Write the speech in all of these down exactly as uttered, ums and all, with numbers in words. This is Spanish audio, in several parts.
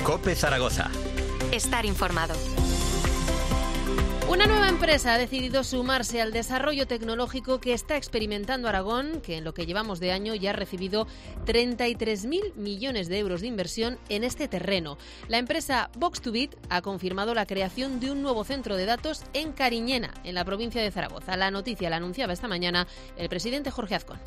COPE Zaragoza. Estar informado. Una nueva empresa ha decidido sumarse al desarrollo tecnológico que está experimentando Aragón, que en lo que llevamos de año ya ha recibido treinta y tres mil millones de euros de inversión en este terreno. La empresa Box to Bit ha confirmado la creación de un nuevo centro de datos en Cariñena, en la provincia de Zaragoza. La noticia la anunciaba esta mañana el presidente Jorge Azcón.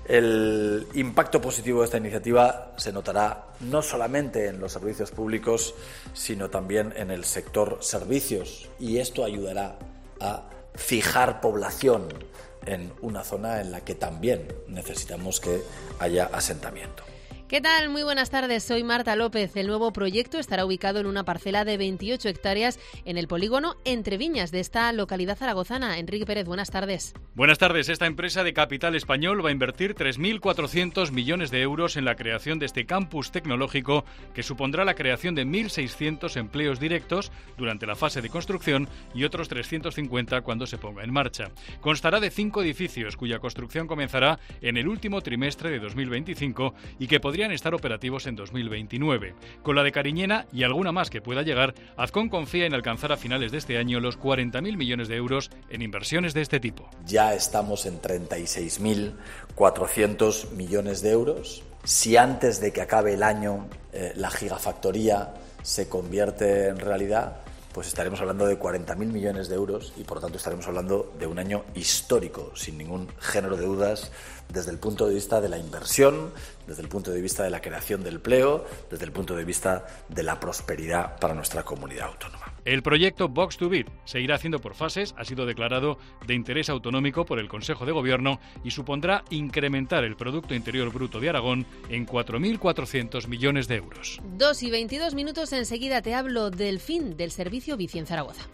El impacto positivo de esta iniciativa se notará no solamente en los servicios públicos, sino también en el sector servicios, y esto ayudará a fijar población en una zona en la que también necesitamos que haya asentamiento. ¿Qué tal? Muy buenas tardes, soy Marta López. El nuevo proyecto estará ubicado en una parcela de veintiocho hectáreas en el polígono Entre Viñas de esta localidad zaragozana. Enrique Pérez, buenas tardes. Buenas tardes. Esta empresa de capital español va a invertir tres mil cuatrocientos millones de euros en la creación de este campus tecnológico, que supondrá la creación de mil seiscientos empleos directos durante la fase de construcción y otros trescientos cincuenta cuando se ponga en marcha. Constará de cinco edificios cuya construcción comenzará en el último trimestre de dos mil veinticinco y que podrían estar operativos en dos mil veintinueve. Con la de Cariñena y alguna más que pueda llegar, Azcón confía en alcanzar a finales de este año los cuarenta mil millones de euros en inversiones de este tipo. Ya estamos en treinta y seis mil cuatrocientos millones de euros. Si antes de que acabe el año eh, la gigafactoría se convierte en realidad, pues estaremos hablando de cuarenta mil millones de euros y por lo tanto estaremos hablando de un año histórico, sin ningún género de dudas, desde el punto de vista de la inversión, desde el punto de vista de la creación de empleo, desde el punto de vista de la prosperidad para nuestra comunidad autónoma. El proyecto Box to Bit se irá haciendo por fases, ha sido declarado de interés autonómico por el Consejo de Gobierno y supondrá incrementar el Producto Interior Bruto de Aragón en cuatro mil cuatrocientos millones de euros. Dos y veintidós minutos, enseguida te hablo del fin del servicio bici en Zaragoza.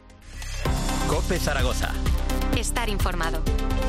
COPE Zaragoza. Estar informado.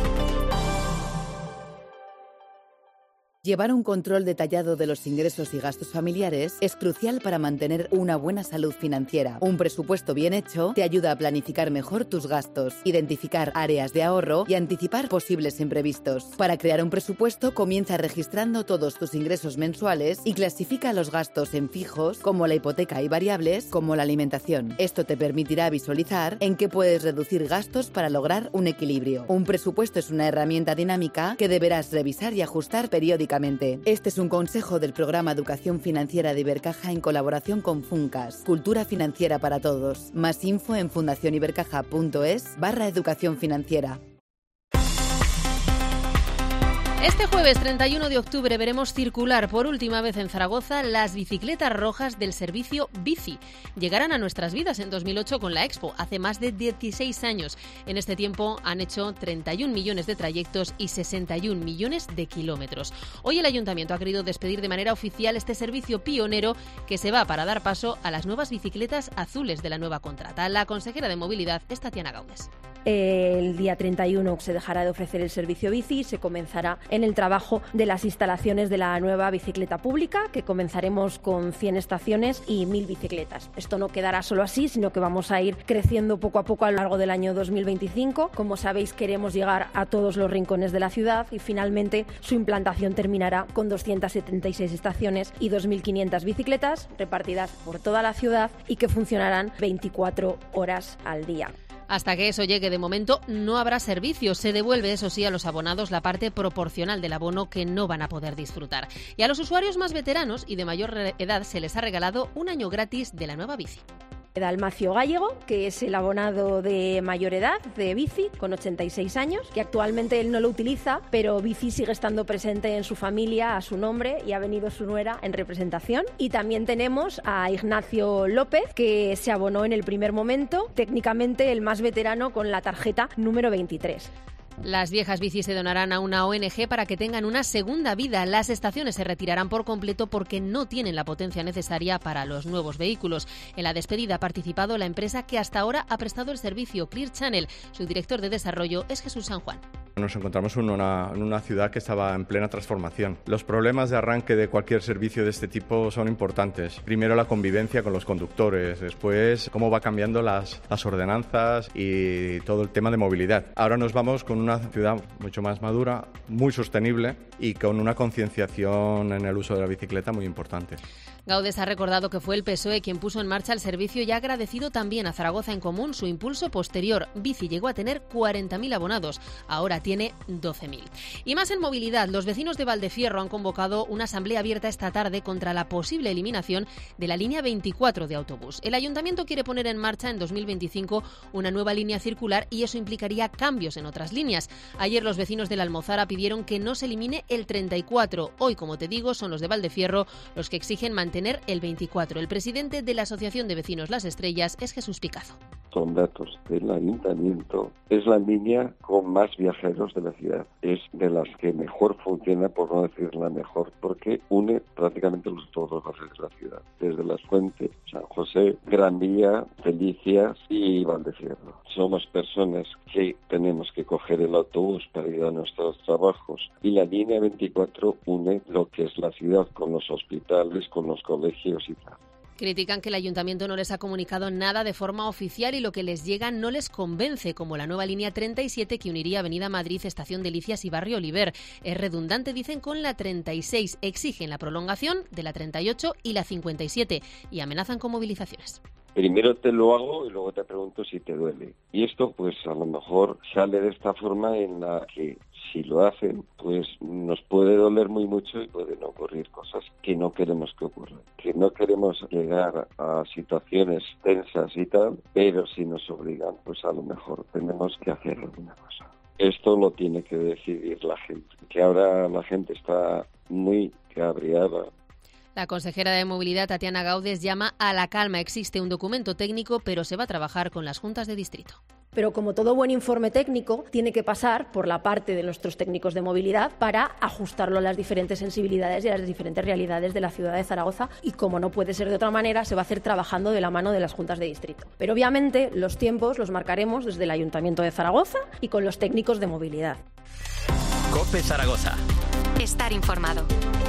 Llevar un control detallado de los ingresos y gastos familiares es crucial para mantener una buena salud financiera. Un presupuesto bien hecho te ayuda a planificar mejor tus gastos, identificar áreas de ahorro y anticipar posibles imprevistos. Para crear un presupuesto, comienza registrando todos tus ingresos mensuales y clasifica los gastos en fijos, como la hipoteca, y variables, como la alimentación. Esto te permitirá visualizar en qué puedes reducir gastos para lograr un equilibrio. Un presupuesto es una herramienta dinámica que deberás revisar y ajustar periódicamente. Este es un consejo del programa Educación Financiera de Ibercaja en colaboración con Funcas, Cultura Financiera para Todos. Más info en fundacionibercaja.es barra educación financiera. Este jueves treinta y uno de octubre veremos circular por última vez en Zaragoza las bicicletas rojas del servicio Bici. Llegarán a nuestras vidas en dos mil ocho con la Expo, hace más de dieciséis años. En este tiempo han hecho treinta y un millones de trayectos y sesenta y un millones de kilómetros. Hoy el Ayuntamiento ha querido despedir de manera oficial este servicio pionero que se va para dar paso a las nuevas bicicletas azules de la nueva contrata. La consejera de Movilidad es Tatiana Gaudes. El día treinta y uno se dejará de ofrecer el servicio bici y se comenzará en el trabajo de las instalaciones de la nueva bicicleta pública, que comenzaremos con cien estaciones y mil bicicletas. Esto no quedará solo así, sino que vamos a ir creciendo poco a poco a lo largo del año dos mil veinticinco. Como sabéis, queremos llegar a todos los rincones de la ciudad y finalmente su implantación terminará con doscientas setenta y seis estaciones y dos mil quinientas bicicletas repartidas por toda la ciudad y que funcionarán veinticuatro horas al día. Hasta que eso llegue, de momento, no habrá servicio. Se devuelve, eso sí, a los abonados la parte proporcional del abono que no van a poder disfrutar. Y a los usuarios más veteranos y de mayor edad se les ha regalado un año gratis de la nueva bici. Dalmacio Gallego, que es el abonado de mayor edad de bici, con ochenta y seis años, que actualmente él no lo utiliza, pero bici sigue estando presente en su familia a su nombre y ha venido su nuera en representación. Y también tenemos a Ignacio López, que se abonó en el primer momento, técnicamente el más veterano, con la tarjeta número veintitrés. Las viejas bicis se donarán a una O N G para que tengan una segunda vida. Las estaciones se retirarán por completo porque no tienen la potencia necesaria para los nuevos vehículos. En la despedida ha participado la empresa que hasta ahora ha prestado el servicio, Clear Channel. Su director de desarrollo es Jesús San Juan. Nos encontramos en una, en una ciudad que estaba en plena transformación. Los problemas de arranque de cualquier servicio de este tipo son importantes. Primero la convivencia con los conductores, después cómo va cambiando las, las ordenanzas y todo el tema de movilidad. Ahora nos vamos con una ciudad mucho más madura, muy sostenible y con una concienciación en el uso de la bicicleta muy importante. Gaudes ha recordado que fue el P S O E quien puso en marcha el servicio y ha agradecido también a Zaragoza en Común su impulso posterior. Bici llegó a tener cuarenta mil abonados, ahora tiene doce mil. Y más en movilidad, los vecinos de Valdefierro han convocado una asamblea abierta esta tarde contra la posible eliminación de la línea veinticuatro de autobús. El ayuntamiento quiere poner en marcha en dos mil veinticinco una nueva línea circular y eso implicaría cambios en otras líneas. Ayer los vecinos de la Almozara pidieron que no se elimine el treinta y cuatro. Hoy, como te digo, son los de Valdefierro los que exigen mantener tener el veinticuatro. El presidente de la Asociación de Vecinos Las Estrellas es Jesús Picazo. Con datos del ayuntamiento, es la línea con más viajeros de la ciudad. Es de las que mejor funciona, por no decir la mejor, porque une prácticamente los, todos los barrios de la ciudad. Desde Las Fuentes, San José, Gran Vía, Delicias y Valdefierro. Somos personas que tenemos que coger el autobús para ir a nuestros trabajos y la línea veinticuatro une lo que es la ciudad con los hospitales, con los colegios y tal. Critican que el ayuntamiento no les ha comunicado nada de forma oficial y lo que les llega no les convence, como la nueva línea treinta y siete que uniría Avenida Madrid, Estación Delicias y Barrio Oliver. Es redundante, dicen, con la treinta y seis. Exigen la prolongación de la treinta y ocho y la cincuenta y siete y amenazan con movilizaciones. Primero te lo hago y luego te pregunto si te duele. Y esto pues a lo mejor sale de esta forma en la que si lo hacen pues nos puede doler muy mucho y pueden ocurrir cosas que no queremos que ocurran. Que no queremos llegar a situaciones tensas y tal, pero si nos obligan pues a lo mejor tenemos que hacer alguna cosa. Esto lo tiene que decidir la gente, que ahora la gente está muy cabreada. La consejera de Movilidad, Tatiana Gaudes, llama a la calma. Existe un documento técnico, pero se va a trabajar con las juntas de distrito. Pero como todo buen informe técnico, tiene que pasar por la parte de nuestros técnicos de movilidad para ajustarlo a las diferentes sensibilidades y a las diferentes realidades de la ciudad de Zaragoza y, como no puede ser de otra manera, se va a hacer trabajando de la mano de las juntas de distrito. Pero obviamente los tiempos los marcaremos desde el Ayuntamiento de Zaragoza y con los técnicos de movilidad. COPE Zaragoza. Estar informado.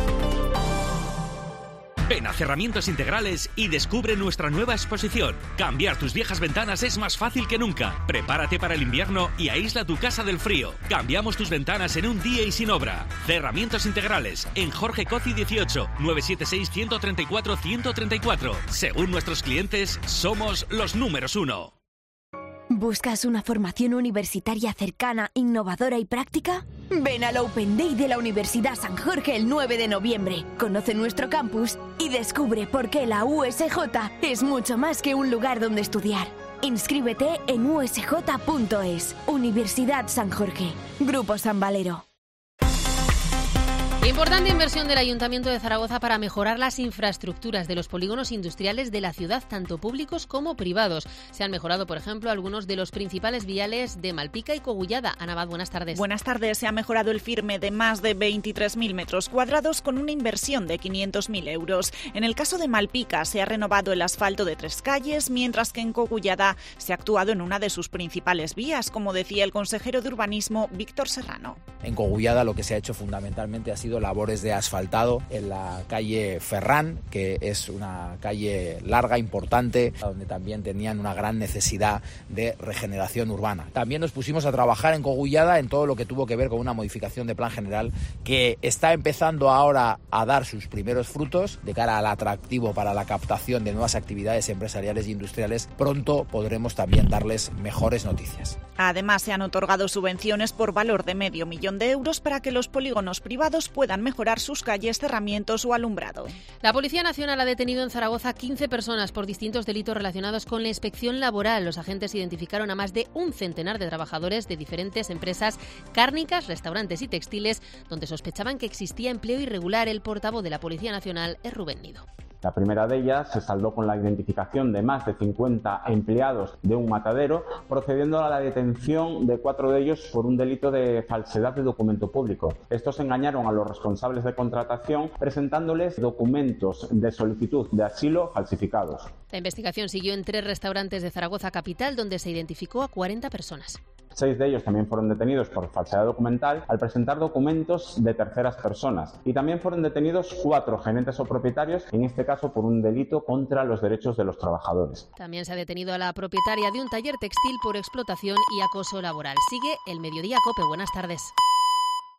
Ven a Cerramientos Integrales y descubre nuestra nueva exposición. Cambiar tus viejas ventanas es más fácil que nunca. Prepárate para el invierno y aísla tu casa del frío. Cambiamos tus ventanas en un día y sin obra. Cerramientos Integrales, en Jorge Coci dieciocho, nueve siete seis, uno tres cuatro, uno tres cuatro. Según nuestros clientes, somos los números uno. ¿Buscas una formación universitaria cercana, innovadora y práctica? Ven al Open Day de la Universidad San Jorge el nueve de noviembre. Conoce nuestro campus y descubre por qué la U S J es mucho más que un lugar donde estudiar. Inscríbete en u s j punto es. Universidad San Jorge. Grupo San Valero. Importante inversión del Ayuntamiento de Zaragoza para mejorar las infraestructuras de los polígonos industriales de la ciudad, tanto públicos como privados. Se han mejorado, por ejemplo, algunos de los principales viales de Malpica y Cogullada. Ana Abad, buenas tardes. Buenas tardes. Se ha mejorado el firme de más de veintitrés mil metros cuadrados con una inversión de quinientos mil euros. En el caso de Malpica se ha renovado el asfalto de tres calles, mientras que en Cogullada se ha actuado en una de sus principales vías, como decía el consejero de Urbanismo, Víctor Serrano. En Cogullada lo que se ha hecho fundamentalmente ha sido labores de asfaltado en la calle Ferrán, que es una calle larga, importante, donde también tenían una gran necesidad de regeneración urbana. También nos pusimos a trabajar en Cogullada en todo lo que tuvo que ver con una modificación de plan general que está empezando ahora a dar sus primeros frutos de cara al atractivo para la captación de nuevas actividades empresariales e industriales. Pronto podremos también darles mejores noticias. Además, se han otorgado subvenciones por valor de medio millón de euros para que los polígonos privados puedan mejorar sus calles, cerramientos o alumbrado. La Policía Nacional ha detenido en Zaragoza quince personas por distintos delitos relacionados con la inspección laboral. Los agentes identificaron a más de un centenar de trabajadores de diferentes empresas cárnicas, restaurantes y textiles, donde sospechaban que existía empleo irregular. El portavoz de la Policía Nacional es Rubén Nido. La primera de ellas se saldó con la identificación de más de cincuenta empleados de un matadero, procediendo a la detención de cuatro de ellos por un delito de falsedad de documento público. Estos engañaron a los responsables de contratación presentándoles documentos de solicitud de asilo falsificados. La investigación siguió en tres restaurantes de Zaragoza capital, donde se identificó a cuarenta personas. Seis de ellos también fueron detenidos por falsedad documental al presentar documentos de terceras personas. Y también fueron detenidos cuatro gerentes o propietarios, en este caso por un delito contra los derechos de los trabajadores. También se ha detenido a la propietaria de un taller textil por explotación y acoso laboral. Sigue el Mediodía COPE. Buenas tardes.